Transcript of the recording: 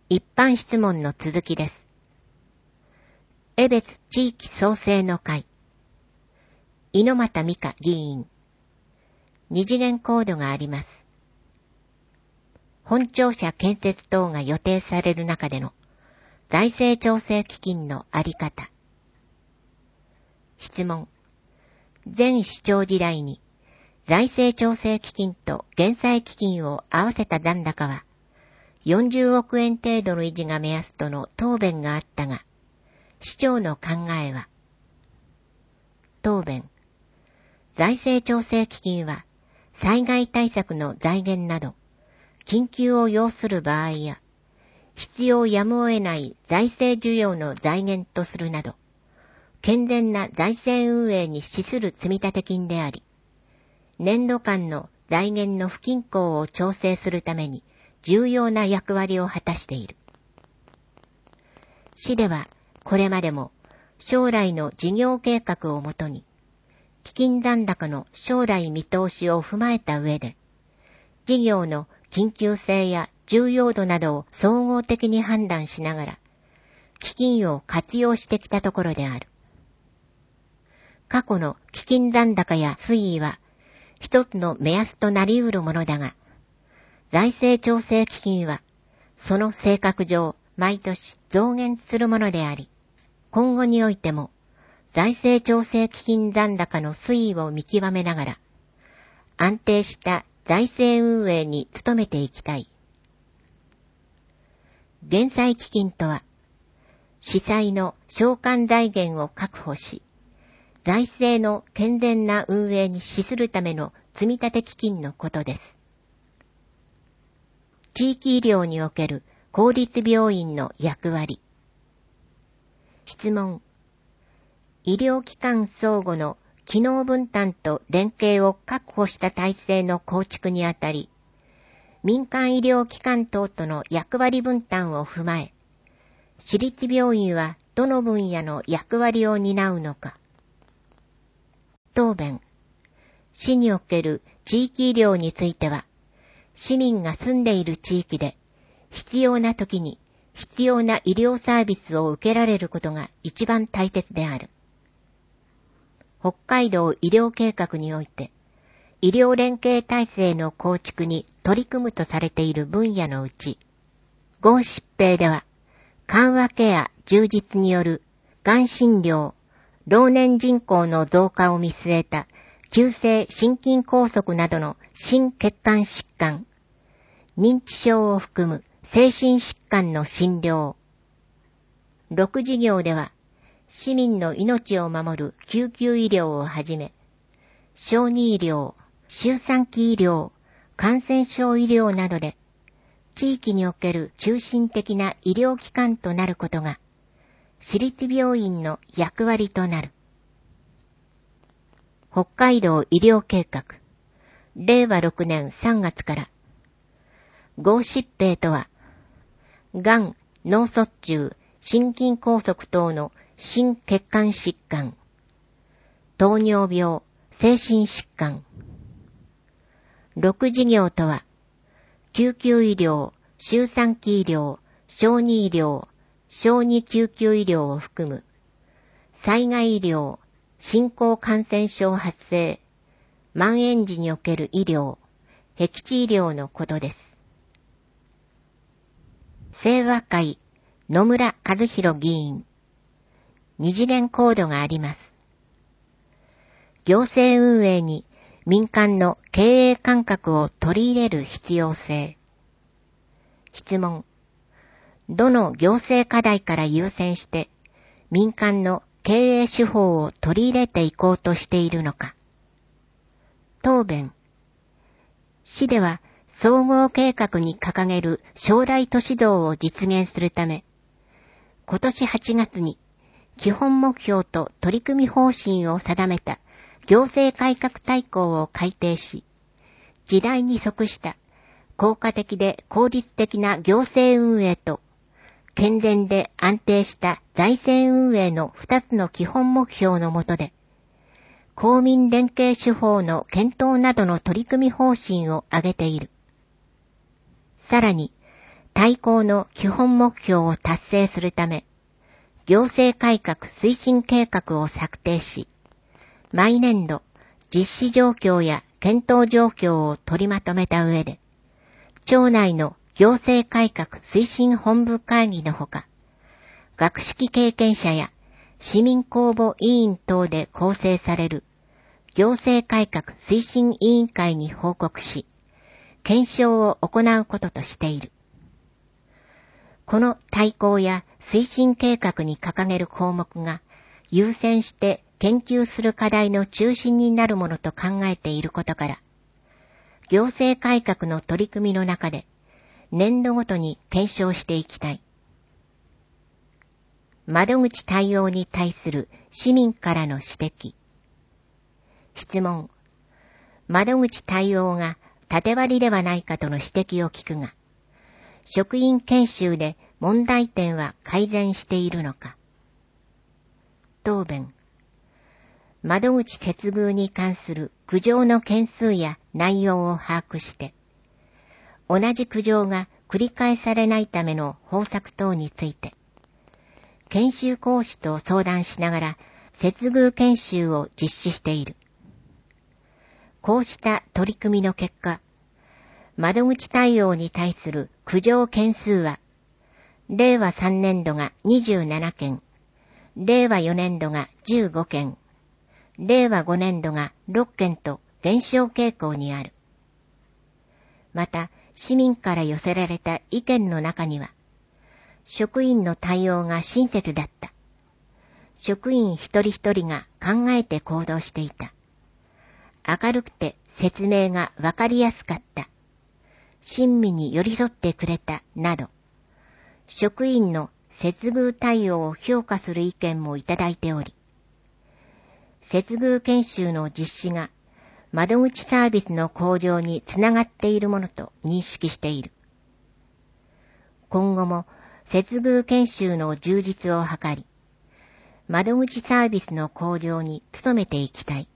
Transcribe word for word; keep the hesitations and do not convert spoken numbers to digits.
一般質問の続きです。江別地域創生の会、猪俣美香議員、二次元コードがあります。本庁舎建設等が予定される中での財政調整基金のあり方。質問。前市長時代に財政調整基金と減債基金を合わせた残高はよんじゅうおくえん程度の維持が目安との答弁があったが、市長の考えは。答弁。財政調整基金は災害対策の財源など、緊急を要する場合や、必要やむを得ない財政需要の財源とするなど、健全な財政運営に資する積立金であり、年度間の財源の不均衡を調整するために重要な役割を果たしている。市ではこれまでも将来の事業計画をもとに、基金残高の将来見通しを踏まえた上で、事業の緊急性や重要度などを総合的に判断しながら、基金を活用してきたところである。過去の基金残高や推移は一つの目安となり得るものだが、財政調整基金はその性格上毎年増減するものであり、今後においても財政調整基金残高の推移を見極めながら、安定した財政運営に努めていきたい。減債基金とは、市債の償還財源を確保し、財政の健全な運営に資するための積立基金のことです。地域医療における公立病院の役割。質問。医療機関相互の機能分担と連携を確保した体制の構築にあたり、民間医療機関等との役割分担を踏まえ、私立病院はどの分野の役割を担うのか。答弁。市における地域医療については、市民が住んでいる地域で必要な時に必要な医療サービスを受けられることが一番大切である。北海道医療計画において、医療連携体制の構築に取り組むとされている分野のうち、ご疾病では、緩和ケア充実によるがん診療、老年人口の増加を見据えた急性心筋梗塞などの心血管疾患、認知症を含む精神疾患の診療。ろく事業では、市民の命を守る救急医療をはじめ、小児医療、周産期医療、感染症医療などで、地域における中心的な医療機関となることが、私立病院の役割となる。北海道医療計画、れいわろくねんさんがつから、合疾病とは、がん、脳卒中、心筋梗塞等の心血管疾患、糖尿病、精神疾患。ろく事業とは、救急医療、周産期医療、小児医療、小児救急医療を含む、災害医療、新興感染症発生、蔓延時における医療、僻地医療のことです。清和会、野村和弘議員、二次元コードがあります。行政運営に民間の経営感覚を取り入れる必要性。質問。どの行政課題から優先して民間の経営手法を取り入れていこうとしているのか。答弁。市では総合計画に掲げる将来都市像を実現するため、今年はちがつに基本目標と取り組み方針を定めた行政改革大綱を改定し、時代に即した効果的で効率的な行政運営と健全で安定した財政運営の二つの基本目標の下で、公民連携手法の検討などの取り組み方針を挙げている。さらに、 大綱の基本目標を達成するため、行政改革推進計画を策定し、毎年度実施状況や検討状況を取りまとめた上で、庁内の行政改革推進本部会議のほか、学識経験者や市民公募委員等で構成される行政改革推進委員会に報告し、検証を行うこととしている。この大綱や推進計画に掲げる項目が優先して研究する課題の中心になるものと考えていることから、行政改革の取り組みの中で年度ごとに検証していきたい。窓口対応に対する市民からの指摘。質問。窓口対応が縦割りではないかとの指摘を聞くが、職員研修で問題点は改善しているのか。答弁。窓口接遇に関する苦情の件数や内容を把握して、同じ苦情が繰り返されないための方策等について、研修講師と相談しながら接遇研修を実施している。こうした取り組みの結果、窓口対応に対する苦情件数は、れいわさんねんどがにじゅうななけん、れいわよねんどがじゅうごけん、れいわごねんどがろっけんと減少傾向にある。また、市民から寄せられた意見の中には、職員の対応が親切だった。職員一人一人が考えて行動していた。明るくて説明がわかりやすかった。親身に寄り添ってくれたなど、職員の接遇対応を評価する意見もいただいており、接遇研修の実施が窓口サービスの向上につながっているものと認識している。今後も接遇研修の充実を図り、窓口サービスの向上に努めていきたい。